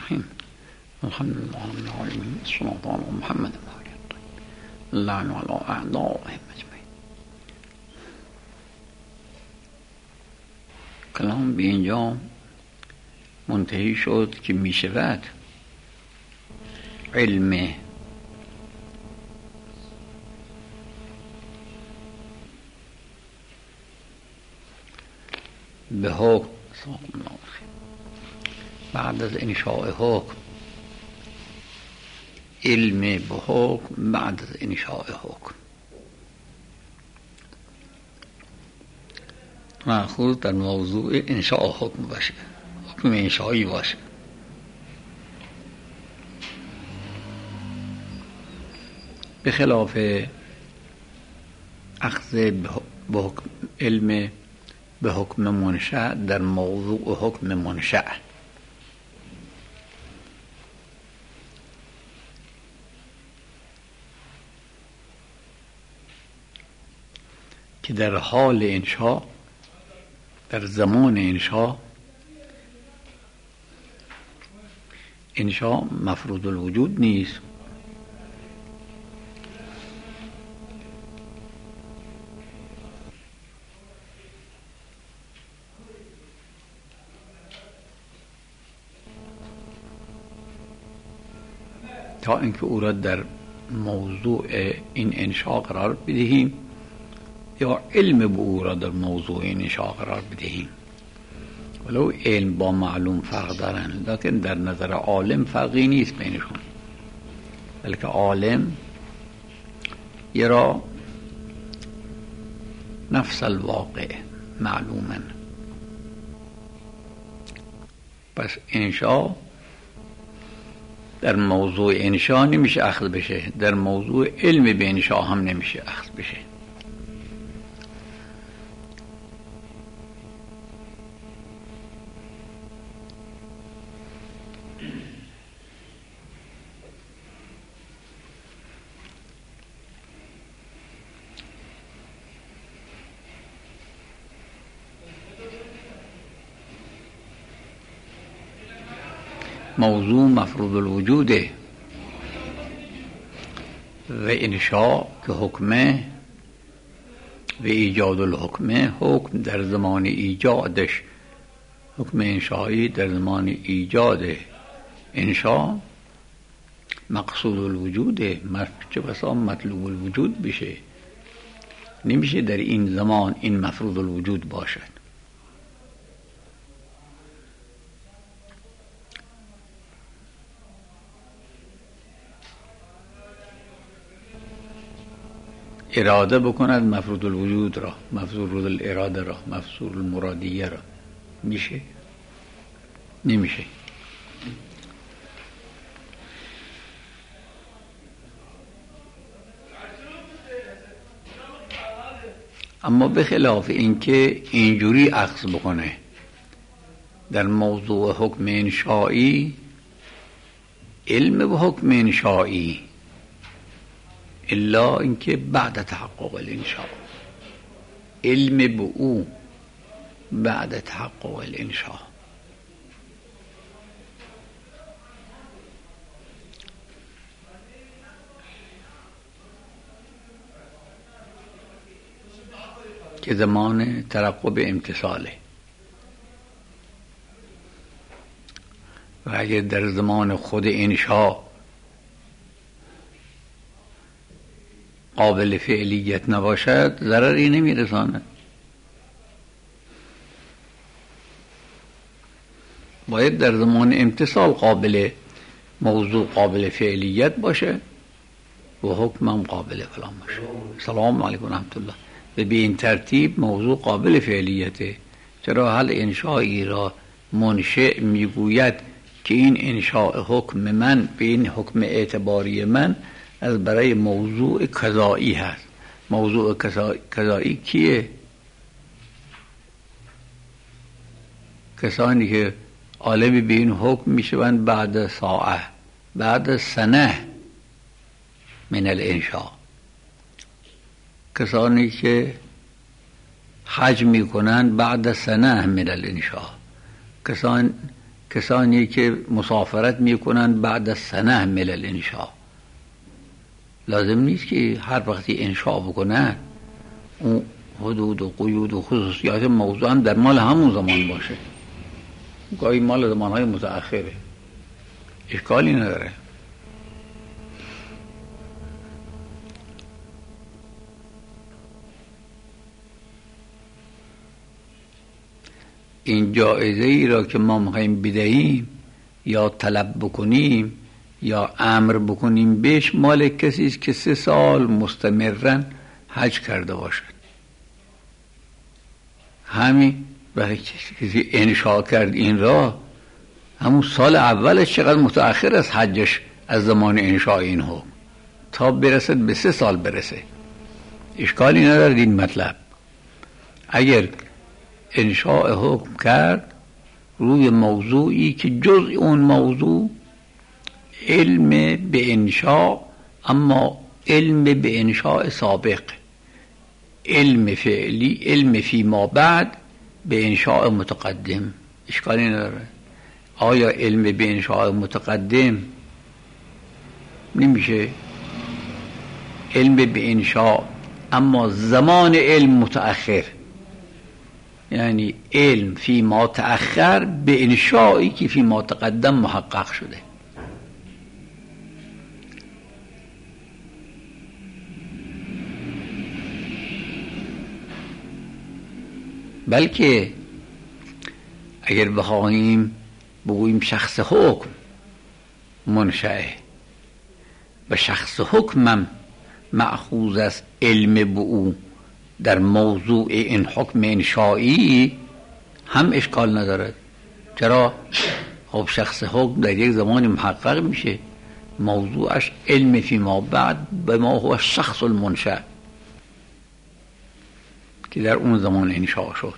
الرحیم الحمد لله رب العالمین الصلاة علی محمد اللعن علی اعدائهم اجمعین. کلام به اینجا منتهی شد که می شود علم به حکم بعد از انشاء حکم، علم به حکم بعد از انشاء حکم مأخوذ در موضوع انشاء حکم باشه، حکم انشایی باشه. به خلاف اخذ علم به حکم منشأ در موضوع حکم منشأ. که در حال انشاء، در زمان انشاء مفروض الوجود نیست، تا اینکه او را در موضوع این انشاء قرار بدهیم یا علم به او را در موضوع این انشاء قرار بدهیم. ولو علم با معلوم فرق دارن، لیکن در نظر عالم فرقی نیست بینشون، بلکه عالم یرا نفس الواقع معلوما. پس انشاء در موضوع انشاء نمیشه اخذ بشه، در موضوع علم به انشاء هم نمیشه اخذ بشه. موضوع مفروض الوجوده و انشاء که حکمه و ایجاد الحکمه، حکم در زمان ایجادش، حکم انشایی در زمان ایجاد انشاء مقصود الوجوده، چه بسا مطلوب الوجود بشه. نمیشه در این زمان این مفروض الوجود باشد. اراده بکند مفروض الوجود را، مفروض الاراده را، مفروض المرادیه را، میشه؟ نمیشه. اما به خلاف اینکه اینجوری اخذ بکنه در موضوع حکم انشایی، علم به حکم انشایی، الا اینکه بعد تحقق الانشاء، علم به او بعد تحقق الانشاء. که زمان ترقب امتصاله. و اگر در زمان خود انشاء قابل فعلیت نباشد، ضرری نمیرساند. باید در زمان امتصال موضوع قابل فعلیت باشه و حکم هم قابل فلان باشه. سلام علیکم رحمت الله. و به این ترتیب موضوع قابل فعلیته. چرا حل انشایی را منشأ میگوید که این انشاء حکم من به این حکم اعتباری من از برای موضوع قضایی هست. موضوع قضایی کیه؟ کسانی که عالمی به این حکم میشوند بعد ساعه، بعد سنه من الانشاء. کسانی که حج میکنند بعد سنه من الانشاء. کسانی که مسافرت میکنن بعد از سنه من الانشاء، لازم نیست که هر وقتی انشاء بکنن اون حدود و قیود و خصوصیات موضوع هم در مال همون زمان باشه، گاهی مال زمانهای متأخره، اشکالی نداره. این جایزه ای را که ما میخوایم بدهیم یا طلب بکنیم یا امر بکنیم بهش، مال کسی است که 3 سال مستمرا حج کرده باشد. همین برای کسی انشاء کرد این را، همون سال اولش چقدر متأخر از حجش از زمان انشاء این حکم تا برسد به 3 سال برسه، اشکالی ندارد این مطلب. اگر انشاء حکم کرد روی موضوعی که جز اون موضوع علم به انشاء، اما علم به انشاء سابق، علم فعلی، علم فی ما بعد به انشاء متقدم، اشکالی نداره. آیا علم به انشاء متقدم نمیشه؟ علم به انشاء اما زمان علم متأخر، یعنی علم فی ما تأخر به انشائی که فی ما تقدم محقق شده. بلکه اگر بخواهیم بگوییم شخص حکم منشأه و شخص حکمم مأخوذ از علم به او در موضوع این حکم انشایی، هم اشکال ندارد. چرا؟ خب شخص حکم در یک زمانی محقق میشه، موضوعش علم فی ما بعد به ما هو شخص المنشأ که در اون زمان انشاء شد.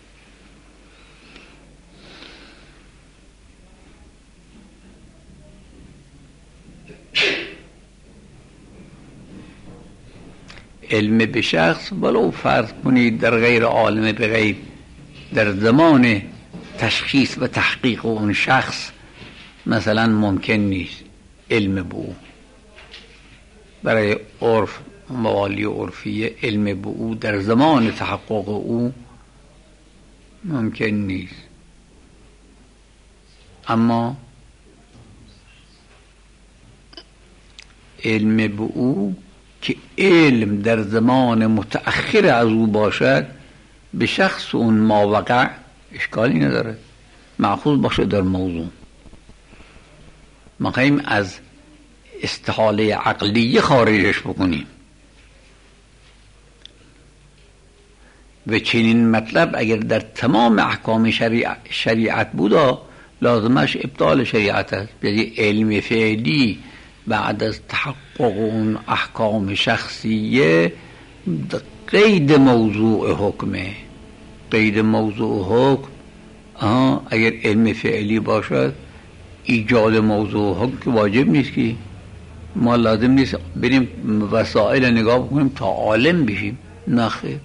علم به شخص ولو فرض کنید در غیر عالم به غیب، در زمان تشخیص و تحقیق اون شخص مثلا ممکن نیست علم به او، برای عرف موالی عرفیه علم به او در زمان تحقق او ممکن نیست. اما علم به او که علم در زمان متأخر از او باشد به شخص اون ماوقع، اشکالی نداره، مأخوذ باشه در موضوع. ما خواهیم از استحاله عقلیه خارجش بکنیم و چنین مطلب اگر در تمام احکام شریعت بودا لازمش ابطال شریعت است. یعنی علم فعلی بعد از تحقق اون احکام شخصیه قید موضوع حکمه، قید موضوع حکم اگر علم فعلی باشد ایجاد موضوع حکم که واجب نیست، که ما لازم نیست بریم وسائل نگاه بکنیم تا عالم بشیم، نخیر.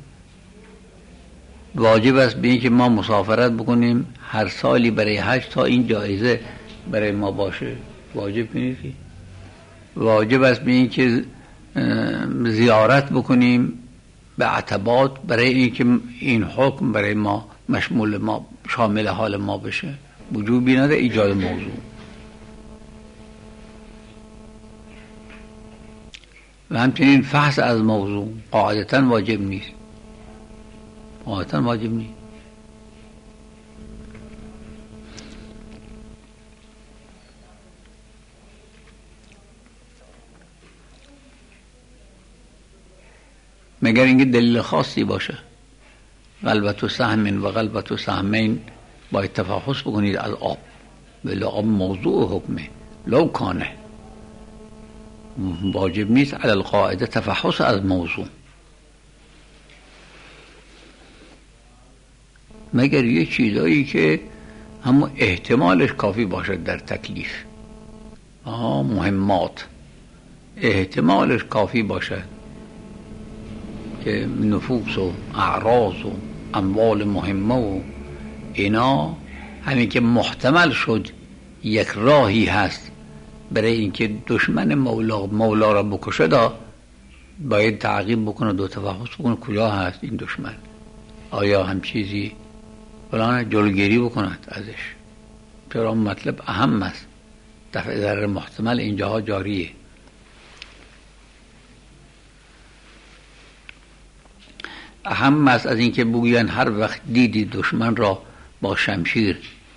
واجب است به این که ما مسافرت بکنیم هر سالی برای حج تا این جایزه برای ما باشه، واجب نیست. واجب است به این که زیارت بکنیم به عتبات برای این که این حکم برای ما مشمول ما، شامل حال ما بشه، وجوبی نداره ایجاد موضوع. و همچنین فحص از موضوع قاعدتاً واجب نیست، قاعدتاً واجب نیست. مگر اینکه دلیل خاصی باشه. غلبت و سهم و غلبت و سهمین باید تفحص بکنید از آب، ولی آب موضوع حکمه، لو کانه واجب نیست علی القاعده تفحص از موضوع، مگر یه چیزایی که همون احتمالش کافی باشد در تکلیف، مهمات احتمالش کافی باشد که نفوس و اعراض و اموال مهمه و اینا همین که محتمل شد یک راهی هست برای اینکه دشمن مولا را بکشه، باید تعقیب بکنه، دو تفحص بکنه کجا هست این دشمن، آیا هم چیزی فلان، جلوگیری بکند ازش. چرا مطلب اهم است، دفع ضرر محتمل اینجاها جاریه. اهم است از اینکه بگوین هر وقت دیدی دشمن را با شمشیر،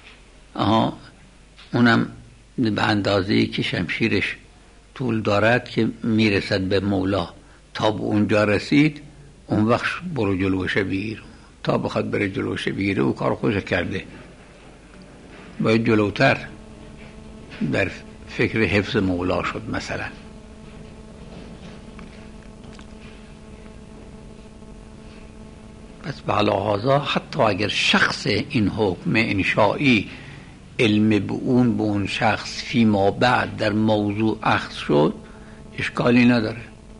اونم به اندازه‌ای که شمشیرش طول دارد که میرسد به مولا، تا به اونجا رسید اون وقت برو جلوش بگیر. تا بخواد بره جلوش بگیره او کار خودش کرده، باید جلوتر در فکر حفظ مولا شد مثلا. پس به لحاظا حتی اگر شخص این حکم انشائی علم به اون شخص فیما بعد در موضوع اخذ شد، اشکالی نداره.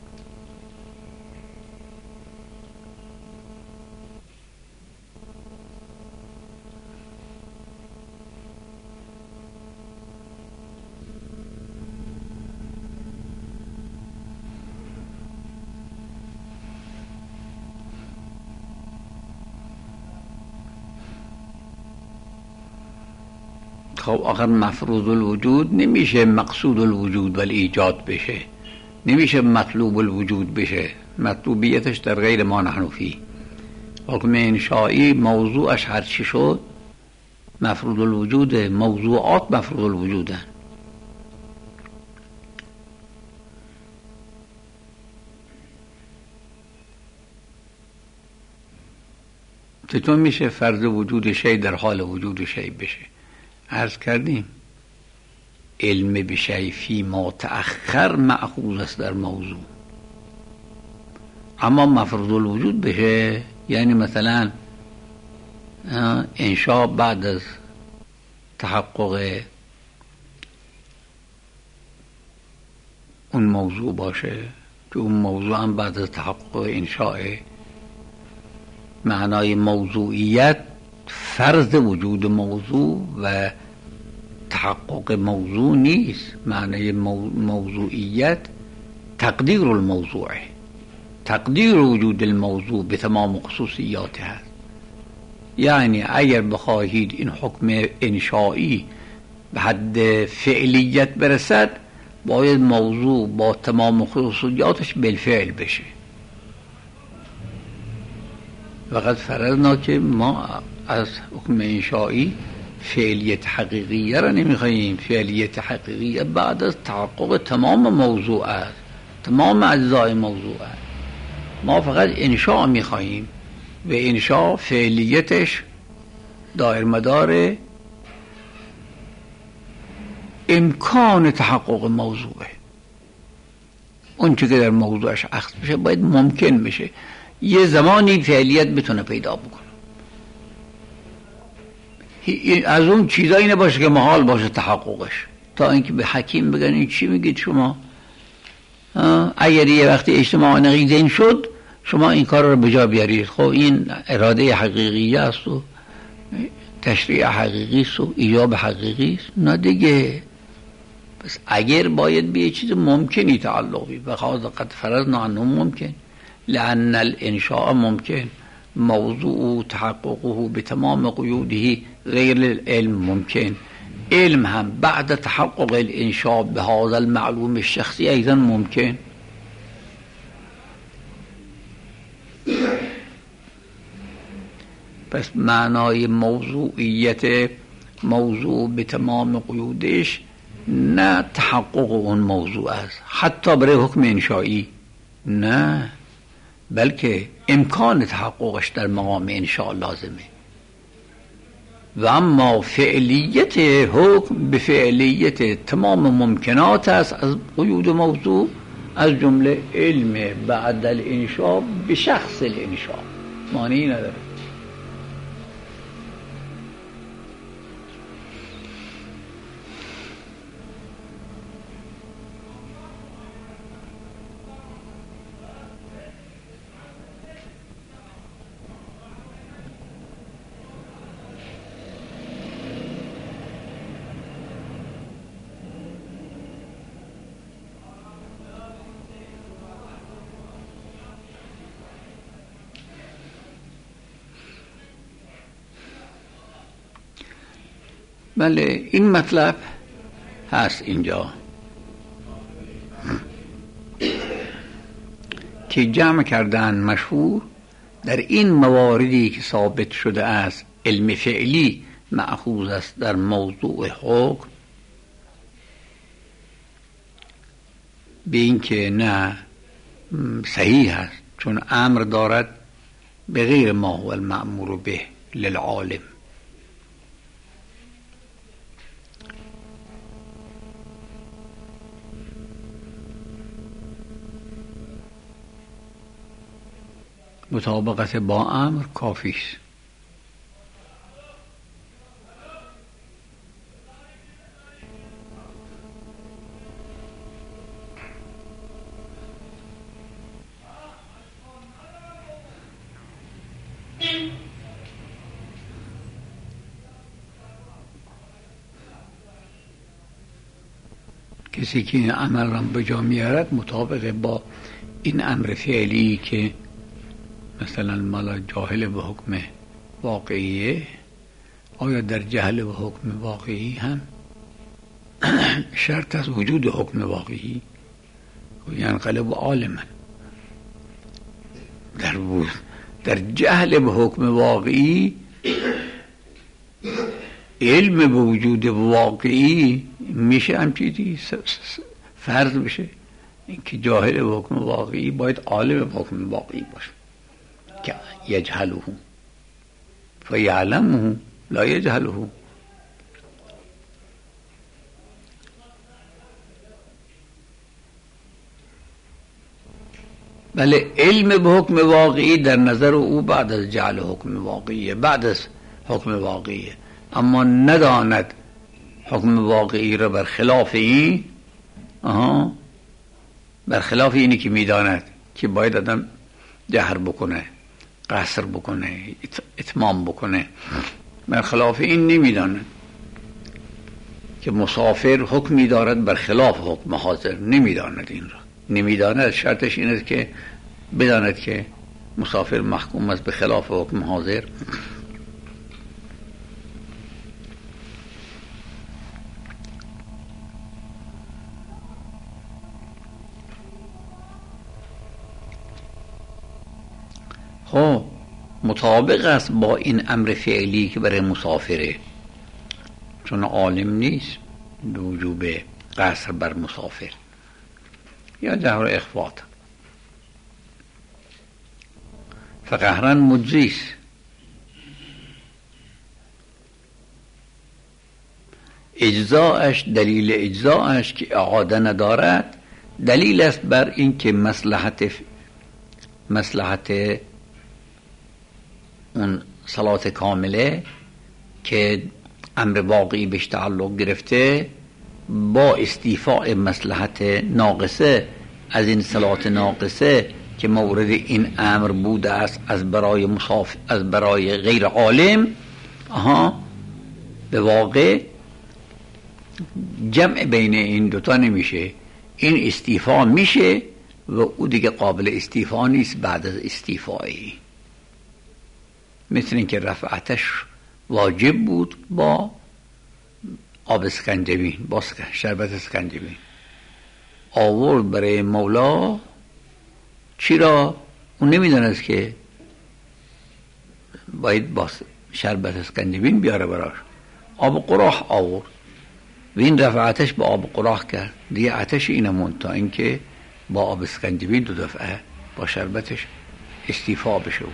خب آخر مفروض الوجود نمیشه مقصود الوجود ولی ایجاد بشه، نمیشه مطلوب الوجود بشه، مطلوبیتش در غیر ما نحن فی. حکم انشائی موضوعش هر چی شد مفروض الوجود، موضوعات مفروض الوجودن. چطور میشه فرض وجود شی در حال وجود شی بشه؟ عرض کردیم علم به شی فی ما تأخر مأخوذ است در موضوع، اما مفروض الوجود بشه یعنی مثلا انشاء بعد از تحقق اون موضوع باشه که اون موضوع هم بعد از تحقق انشاء. معنای موضوعیت فرض وجود موضوع و تحقق موضوع نیست. معنای موضوعیت تقدیر الموضوع، تقدیر وجود الموضوع به تمام خصوصیاته هست. یعنی اگر بخواهید این حکم انشائی به حد فعلیت برسد باید موضوع با تمام خصوصیاتش بالفعل بشه. وقد فرضنا که ما از حکم انشائی فعلیت حقیقیه را نمیخواییم. فعلیت حقیقیه بعد از تحقق تمام موضوع است، تمام اجزای موضوع است. ما فقط انشاء میخواییم و انشاء فعلیتش دایر مدار امکان تحقق موضوعه. اون چی که در موضوعش اخذ بشه باید ممکن بشه، یه زمانی فعلیت بتونه پیدا بکنه. از اون چیزایی نباشه که محال باشه تحققش، تا اینکه به حکیم بگن این چی میگید شما؟ اگر یه وقتی اجتماع نقیضین شد شما این کار رو به جا بیارید. خب این اراده حقیقی است و تشریع حقیقی است و ایجاب حقیقی است، نه دیگه. پس اگر باید به یه چیز ممکنی تعلقی بخواهد قد فرضنا عنه ممکن، لأن الانشاء ممکن، موضوع تحققه به تمام قیوده غیر العلم ممکن، علم هم بعد تحقق الانشاء به هذا المعلوم الشخصی ایضا ممکن. پس معنای موضوعیت موضوع به تمام قیودش نه تحقق اون موضوع است حتی برای حکم انشایی، نه، بلکه امکان تحققش در مقام انشاء لازمه. و اما فعلیت حکم به فعلیت تمام ممکنات است از قیود موضوع، از جمله علم بعد الانشاء به شخص الانشاء، معنی نداره. بله این مطلب هست اینجا که جمع کردن مشهور در این مواردی که ثابت شده است علم فعلی مأخوذ است در موضوع حکم، به این که نه صحیح است، چون امر دارد به غیر ما هو المأمور به للعالم. مطابقت با امر کافی است. کسی که این عمل را به جا میارد مطابق با این امر فعلی که مثلا مالا جاهل به حکم واقعیه، آیا در جهل به حکم واقعی هم شرط از وجود حکم واقعی ینقلب عالما؟ در جهل به حکم واقعی علم به وجود واقعی میشه هم چیزی فرض بشه. اینکه جاهل به حکم واقعی باید عالم به حکم واقعی باشه که یجهله فیعلمه لا یجهله. بله علم به حکم واقعی در نظر او بعد از جهل حکم واقعیه، بعد از حکم واقعیه، اما نداند حکم واقعی را برخلاف این برخلاف اینی که میداند که باید آدم جهر بکنه، قصر بکنه، اتمام بکنه، برخلاف این نمیداند که مسافر حکمی دارد برخلاف حکم حاضر، نمیداند این را، نمیداند. شرطش این است که بداند که مسافر محکوم است به خلاف حکم حاضر. خب مطابق است با این امر فعلی که برای مسافره، چون عالم نیست به وجوب قصر بر مسافر یا جهر اخفات، فقهرا مجزیست. اجزاءش، دلیل اجزاءش که اعاده ندارد دلیل است بر این که مصلحت اون صلات کامله که امر واقعی بهش تعلق گرفته با استیفاء مصلحت ناقصه از این صلات ناقصه که مورد این امر بوده است از برای غیر عالم، به واقع جمع بین این دوتا نمیشه، این استیفا میشه و او دیگه قابل استیفا نیست بعد از استیفایی. مثل این که رفعتش واجب بود با آب اسکنجبین، با شربت اسکنجبین آورد برای مولا، چی را؟ اون نمیدانست که باید با شربت اسکنجبین بیاره براش، آب قراح آورد و این رفعتش با آب قراح کرد، دیگه آتش اینمون تا اینکه با آب اسکنجبین دو دفعه با شربتش استیفا بشه.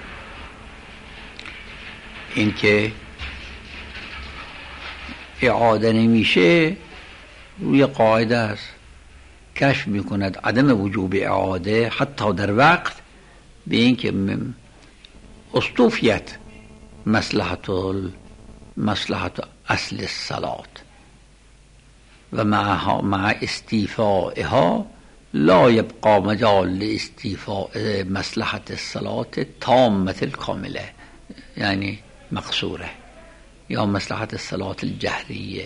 این که اعاده نمیشه روی قاعده است، کشف میکند عدم وجوب اعاده حتی در وقت به این که استوفیت مصلحت اصل الصلاة و مع استیفائها لا یبقى مجال لاستیفاء مصلحت الصلاة تامة الکامله، یعنی مقصوره، یا مصلحت الصلاة الجهریه.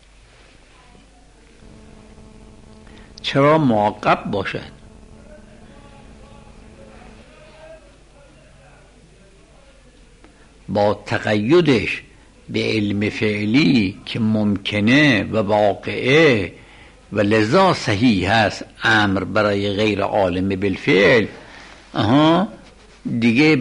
چرا معقب باشد؟ با تقیدش به علم فعلی که ممکنه و واقعه و لذا صحیح هست امر برای غیر عالم بالفعل، دیگه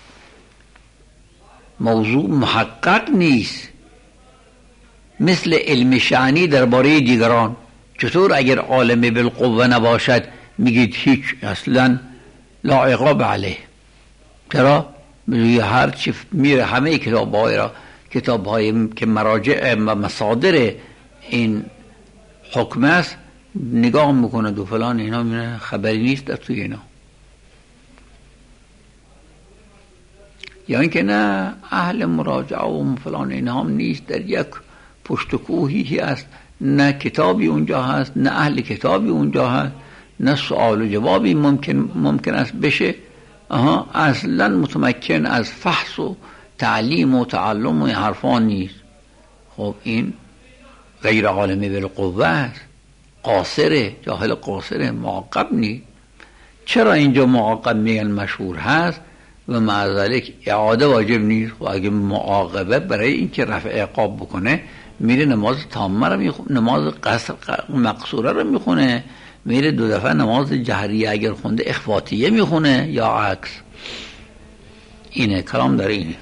موضوع محقق نیست. مثل علم شأنی درباره دیگران، چطور اگر عالم بالقوه نباشد میگید هیچ اصلا لا عقاب علیه؟ چرا؟ هر چی میره همه کتاب‌های که مراجع و مصادر این حکم است نگاه میکنه و فلان، اینا خبری نیست در توی اینا. یا اینکه نه اهل مراجعه و فلان اینا هم نیست، در یک پشت کوهی هست، نه کتابی اونجا هست، نه اهل کتابی اونجا هست، نه سوال و جوابی ممکن است بشه. اصلا متمکن از فحص و تعلیم و تعلم و حرفان نیست. خب این غیر عالم بالقوه است، قاصره، جاهل قاصره، معاقب نیست. چرا اینجا معاقب میگن مشهور هست و مع ذلک اعاده واجب نیست؟ و اگه معاقبه برای اینکه رفع عقاب بکنه میره نماز تامه رو میخونه، نماز مقصوره رو میخونه، میره 2 دفعه نماز جهریه اگر خونده اخفاتیه میخونه یا عکس. اینه کلام در اینه.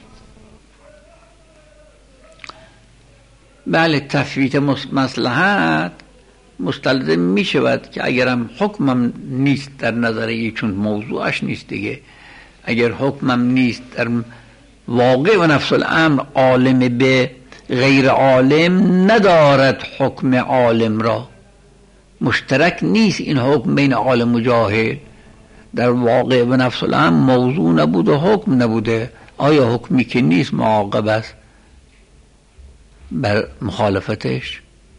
بله تفویت مصلحت مستلزم می شود که اگرم حکمم نیست در نظر چون موضوعش نیست دیگه، اگر حکمم نیست در واقع و نفس الامر عالم به غیر عالم ندارد حکم عالم را، مشترک نیست این حکم بین عالم و جاهل، در واقع و نفس الامر موضوع نبود و حکم نبوده. آیا حکمی که نیست معاقب است بر مخالفتش؟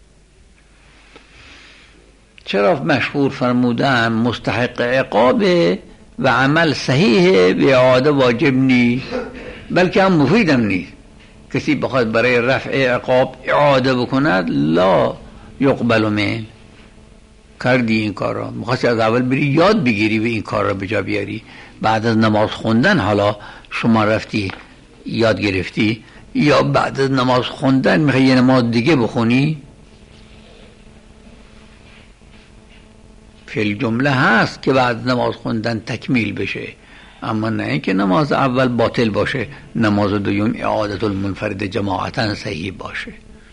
چرا مشهور فرمودن مستحق عقابه و عمل صحیحه و اعاده واجب نیست، بلکه هم مفیدم نیست. کسی بخواد برای رفع عقاب اعاده بکند لا یقبل منه. کردی این کار را، میخواستی از اول بری یاد بگیری و این کار را به جا بیاری، بعد از نماز خوندن حالا شما رفتی یاد گرفتی، یا بعد از نماز خوندن میخوای یه نماز دیگه بخونی؟ فی جمله هست که بعد نماز خوندن تکمیل بشه، اما نه اینکه نماز اول باطل باشه، نماز دوم اعادت المنفرد جماعتا صحیح باشه.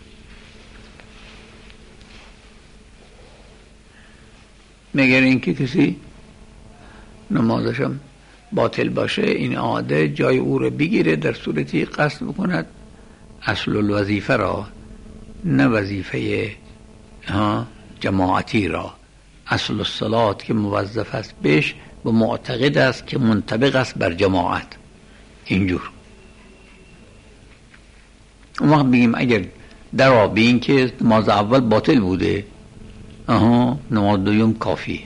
مگر اینکه کسی نمازشم باطل باشه این عاده جای او رو بگیره در صورتی قصد بکند اصل الوظیفه را، نه وظیفه جماعتی را، اصل الصلات که موظف است بهش و معتقد است که منطبق است بر جماعت. اینجور اون وقت بگیم اگر در آب این که نماز اول باطل بوده نماز دوم کافی.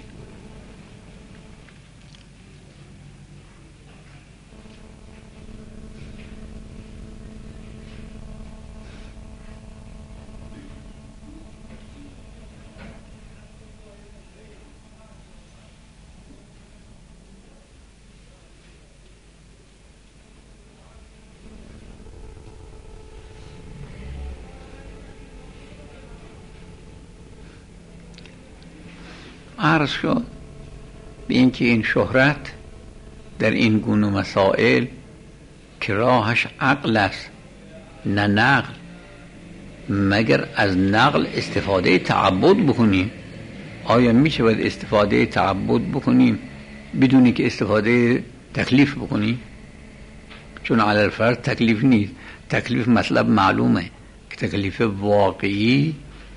عرض شد به اینکه این شهرت در این گونه مسائل که راهش عقل است نه نقل، مگر از نقل استفاده تعبد بکنیم. آیا می شود استفاده تعبد بکنیم بدونی که استفاده تکلیف بکنیم؟ چون علی الفرض تکلیف نیست. تکلیف مطلب معلومه که تکلیف واقعی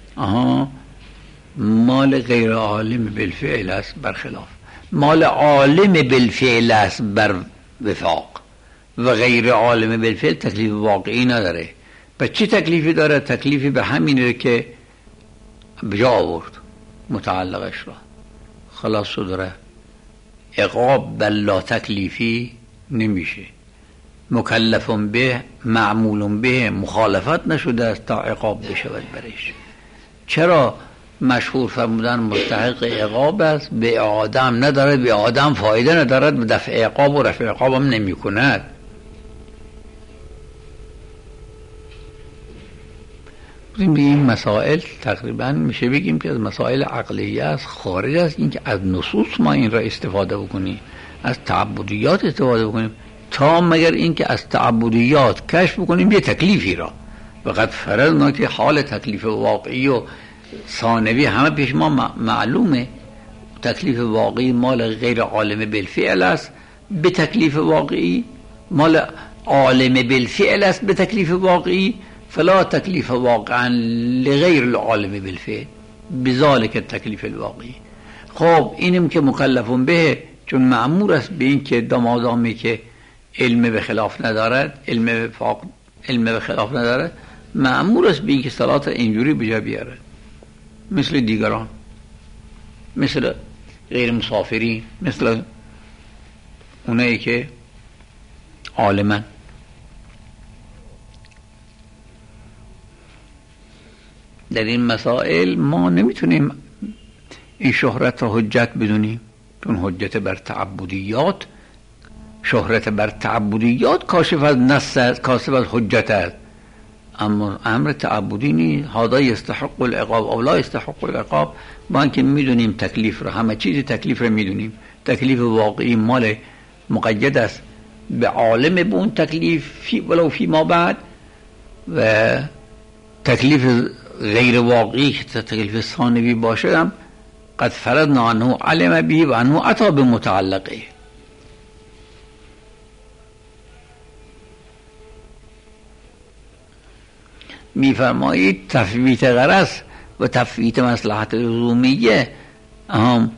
مال غیر عالم بالفعل است برخلاف، مال عالم بالفعل است بر وفاق، و غیر عالم بالفعل تکلیف واقعی نداره. پس چی تکلیفی داره؟ تکلیفی به همینه که بجا آورد متعلقش را، خلاص شد. عقاب بلا تکلیفی نمیشه، مکلف به معمول به مخالفت نشده است تا عقاب بشود برش. چرا مشهور فرمودن مستحق عقاب است، به آدم ندارد، به آدم فایده ندارد، به دفع عقاب و رفع عقاب هم نمی کند. این مسائل تقریبا میشه بگیم که از مسائل عقلیه است، خارج از این که از نصوص ما این را استفاده بکنیم، از تعبدیات استفاده بکنیم، تا مگر این که از تعبدیات کشف بکنیم یه تکلیفی را. فقط فرضنا که حال تکلیف واقعی و ثانوی همه پیش ما معلومه. تکلیف واقعی مال غیر عالم بالفعل است به تکلیف واقعی، مال عالم بالفعل است به تکلیف واقعی، فلا تکلیف واقعا لغیر العالم بالفعل بذالک التکلیف الواقعی. خب اینم که مکلفون به، چون مأمور است به این که دامادامی که علم به خلاف ندارد، علم به خلاف ندارد، مأمور است به این که صلات اینجوری بجا بیاره، مثل دیگران، مثل غیر مسافرین، مثل اونایی که عالمن. در این مسائل ما نمیتونیم این شهرت را حجت بدونیم، چون حجت بر تعبدیات، شهرت بر تعبدیات کاشف از نص است، کاشف از حجت است، اما امر تعبدی نیست. هذا یستحق العقاب او لا یستحق العقاب. ما که میدونیم تکلیف را، همه چیز تکلیف را میدونیم، تکلیف واقعی مال مقید است به عالم به اون تکلیف ولو فی ما بعد، و تکلیف غیر واقعی که تکلیف ثانوی باشه هم قد فرضنا عنه علم به و عنه عطا به متعلقه. میفرمایید تفویت غرض و تفویت مصلحت لزومیه هم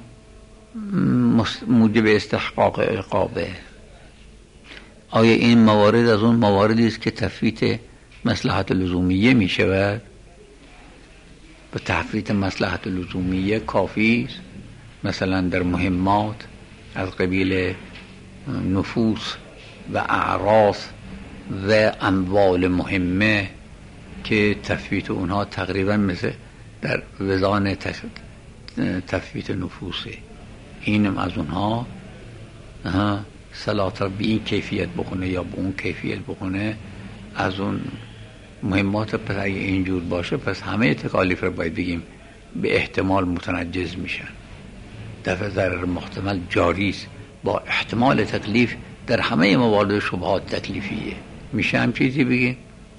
موجب استحقاق عقابه. آیا این موارد از اون مواردی است که تفویت مصلحت لزومیه می شود؟ و تفویت مصلحت لزومیه کافی است، مثلا در مهمات از قبیل نفوس و اعراض و اموال مهمه که تفویت اونها تقریبا مثل در وزان تفویت نفوسه. اینم از اونها صلات را به این کیفیت بخونه یا به اون کیفیت بخونه، از اون مهمات. پس اگه اینجور باشه پس همه تکالیف را باید بگیم به احتمال متنجز میشن. دفع ضرر محتمل جاری است با احتمال تکلیف در همه موارد شبهات تکلیفیه. میشه هم چیزی بگیم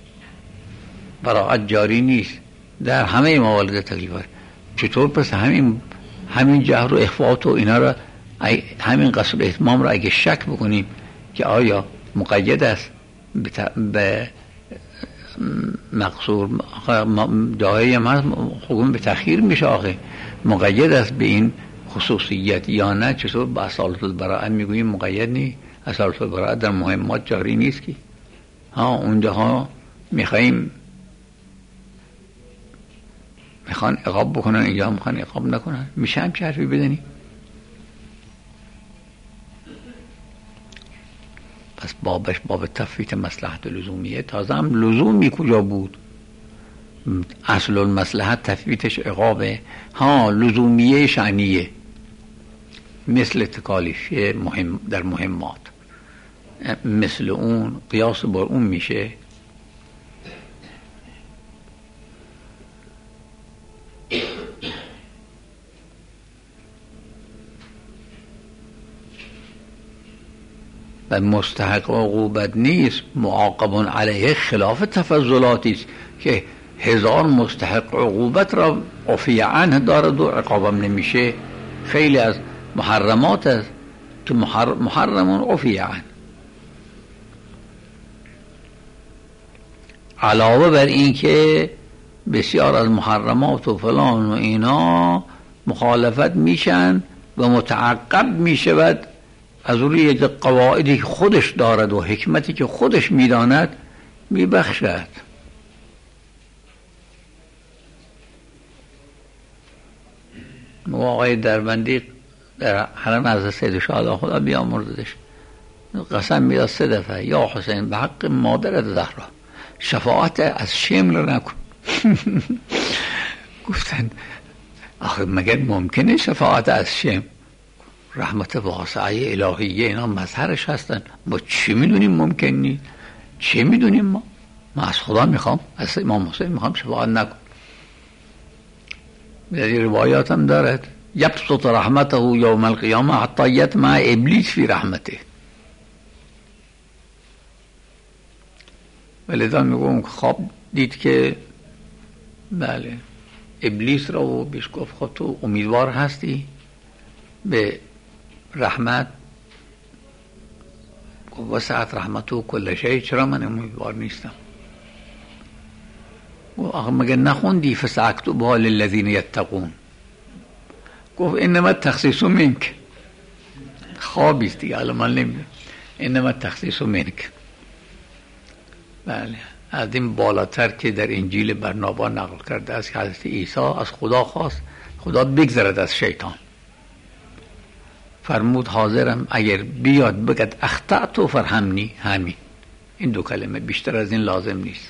براعت جاری نیست در همه موارد تکلیفات. چطور پس همین جهر و اخفاءات و اینا را، همین قصر اتمام را اگه شک بکنیم که آیا مقید است به مقصور، جاهایی هم هست حکم به تأخیر میشه، آخه مقید است به این خصوصیت یا نه؟ چطور با اصالت البراءت میگوییم مقید نیست؟ اصالت البراءت در مهمات جاری نیست که اونجاها میخوان عقاب بکنن، اینجا میخوان عقاب نکنن. میشه هم چه حرفی بدنی؟ پس بابش باب تفویت مصلحت لزومیه. تازه هم لزومی کجا بود؟ اصل المصلحت تفویتش عقابه. لزومیه شأنیه، مثل تکالیفی مهم در مهمات، مثل اون قیاس بر اون میشه. و مستحق عقوبت نیست، معاقب علیه، خلاف تفضلاتی است که هزار مستحق عقوبت را عفی عنه دارد و عقابم نمیشه. خیلی از محرمات است که محرمون عفی عنه. علاوه بر این که بسیار از محرمات و فلان و اینا مخالفت میشن و متعقب میشود از روی قواعدی که خودش دارد و حکمتی که خودش میداند میبخشد. آقای دربندی در حرم حضرت سید شهدا خدا بیامرزدش قسم میداد 3 دفعه: یا حسین به حق مادرت زهرا شفاعت از شمل نکن. گفتن آخه مگر ممکنه شفاعت از شمل؟ رحمت واسعه الهیه اینا مظهرش هستن، ما چی میدونیم ممکن نیست؟ چی میدونیم ما؟ من از خدا میخوام، از امام حسین میخوام شفاعت نکن. در روایات هم دارد یبسط رحمته یوم القیامه حتی یطمع ابلیس فی رحمته. ولذا میگم خواب دید که بله ابلیس را و بیش گفت خود تو امیدوار هستی به رحمت؟ گفت وسعت رحمتو کل شیء، چرا من امیدوار نیستم؟ گفت آخه مگه نخوندی فساکتبها للذین یتقون؟ گفت انما التخصیص منک. خوابی است دیگه، الان من نمیدونم. انما التخصیص منک. بله از این بالاتر که در انجیل برنابا نقل کرده از حضرت عیسی از خدا خواست خدا بگذرد از شیطان، فرمود حاضرم اگر بیاد بگد اخطأت فرحمنی، همین این دو کلمه، بیشتر از این لازم نیست.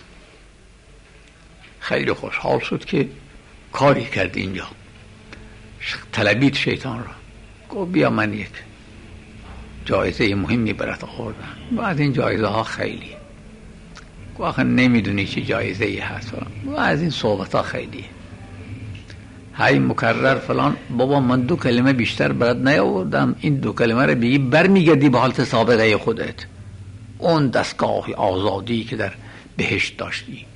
خیلی خوشحال شد که کاری کرد اینجا، طلبید شیطان را. گفت بیا من یک جایزه مهمی برات آوردم. بعد این جایزه ها خیلی. گفت آخه نمیدونی چی جایزه ای هست و از این صحبت ها خیلیه. هی مکرر فلان. بابا من دو کلمه بیشتر برات نیاوردم، این دو کلمه رو بگی برمیگردی به حالت سابقه خودت، اون دستگاه آزادی که در بهشت داشتی.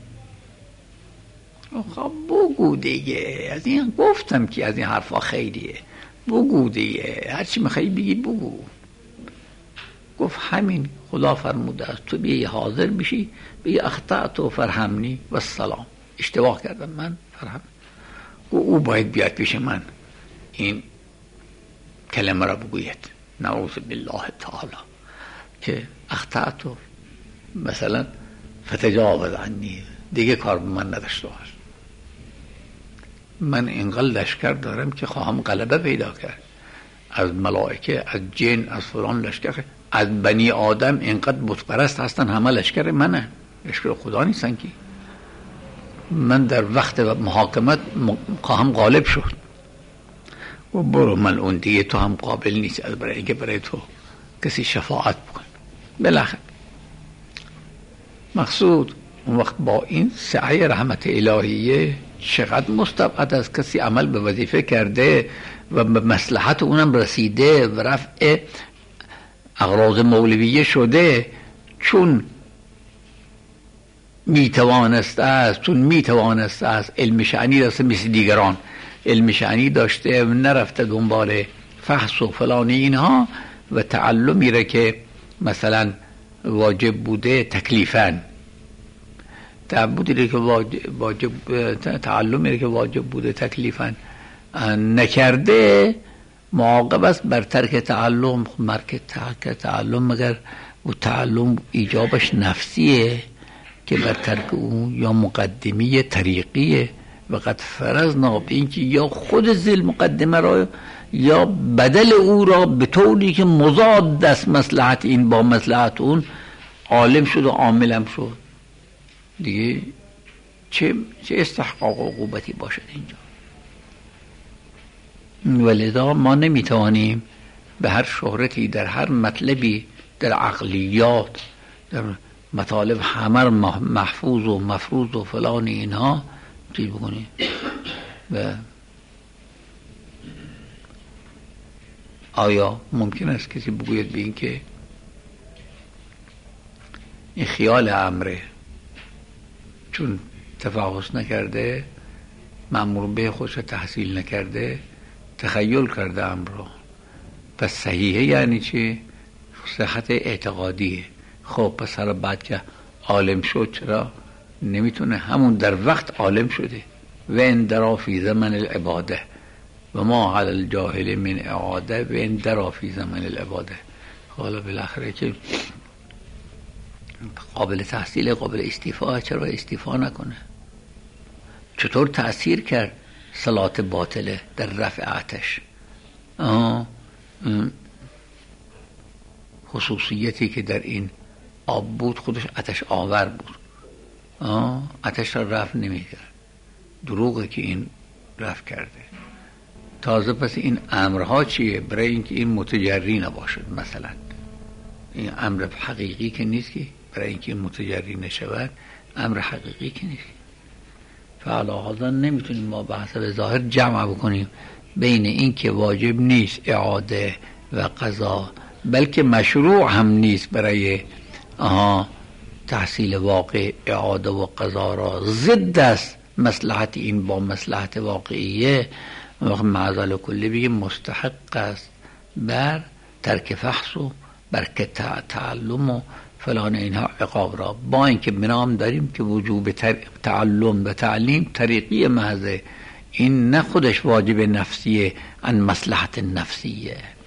خب بگو دیگه، از این گفتم که از این حرفا خیلیه، بگو دیگه، هرچی میخوایی بگی بگو. گفت همین خدا فرموده است تو بی حاضر بشی بی اخطأت و فرحمنی و السلام، اشتباه کردم من فرحم. گفت او باید بیاد پیش من این کلمه را بگوید، نعوذ بالله تعالی، که اخطأت و مثلا فتجاوز عنی، دیگه کار به من نداشته باش. من اینقدر لشکر دارم که خواهم غلبه پیدا کرد، از ملائکه، از جن، از فلان لشکر، از بنی آدم اینقدر بتپرست هستن، همه لشکر منه، لشکر خدا نیستن که. من در وقت محاکمت خواهم غالب شد. و برو ملعون دیگه، تو هم قابل نیست از برای اینکه برای تو کسی شفاعت بکن. بالاخره مقصود اون وقت با این سعی رحمت الهیه چقدر مستبعد از کسی عمل به وظیفه کرده و به مصلحت اونم رسیده و رفع اغراض مولویه شده، چون میتوانست است علم شأنی داشته مثل دیگران، علم شأنی داشته و نرفته دنبال فحص و فلان اینها و تعلمی را که مثلا واجب بوده تکلیفاً، تعبدی که تعلمی که واجب بوده تکلیفاً نکرده، معاقب است بر ترک تعلم. ترک تعلم مگر و تعلم ایجابش نفسیه که بر ترک اون یا مقدمی طریقیه و قد فرضنا به اینکه یا خود ذیل مقدمه را یا بدل او را به طوری که مضاد است مصلحت این با مصلحت اون عالم شد و عاملم شد دیگه، چه استحقاق عقوبتی باشد اینجا. ولذا ما نمیتوانیم به هر شهرتی در هر مطلبی در عقلیات در مطالب همه محفوظ و مفروض و فلان اینها چی بکنیم. و آیا ممکن است کسی بگوید به این که این خیال امره، چون تفحص نکرده، مأمور به خودش تحصیل نکرده، تخیل کرده امر را، پس صحیحه یعنی چی؟ صحت اعتقادیه. خب پس هر بعد که عالم شد چرا نمیتونه همون در وقت عالم شده؟ و ان درا فی زمن العباده و ما علی الجاهل من اعاده و ان درا فی زمن العباده. حالا بالاخره که قابل تحصیل، قابل استیفاء، چرا استیفاء نکنه؟ چطور تأثیر کرد صلات باطله در رفع آتش؟ خصوصیتی که در این آب بود خودش آتش آور بود، آتش را رفع نمی کرد. دروغه که این رفع کرده. تازه پس این امرها چیه؟ برای اینکه این متجری نباشد. مثلا این امر حقیقی که نیست که برای اینکه متجری نشود امر حقیقی که نیست. فعلا نمیتونیم ما به حسب ظاهر جمع بکنیم بین این که واجب نیست اعاده و قضا، بلکه مشروع هم نیست برای تحصیل واقع اعاده و قضا را، ضد است مصلحت این با مصلحت واقعیه. معزل کلی بگه مستحق است بر ترک فحص و بر تعلم و فلان اینها عقاب را، با اینکه بنام داریم که وجوب تعلم و تعلیم طریقی محضه، این نه خودش واجب نفسیه ان مصلحت نفسیه.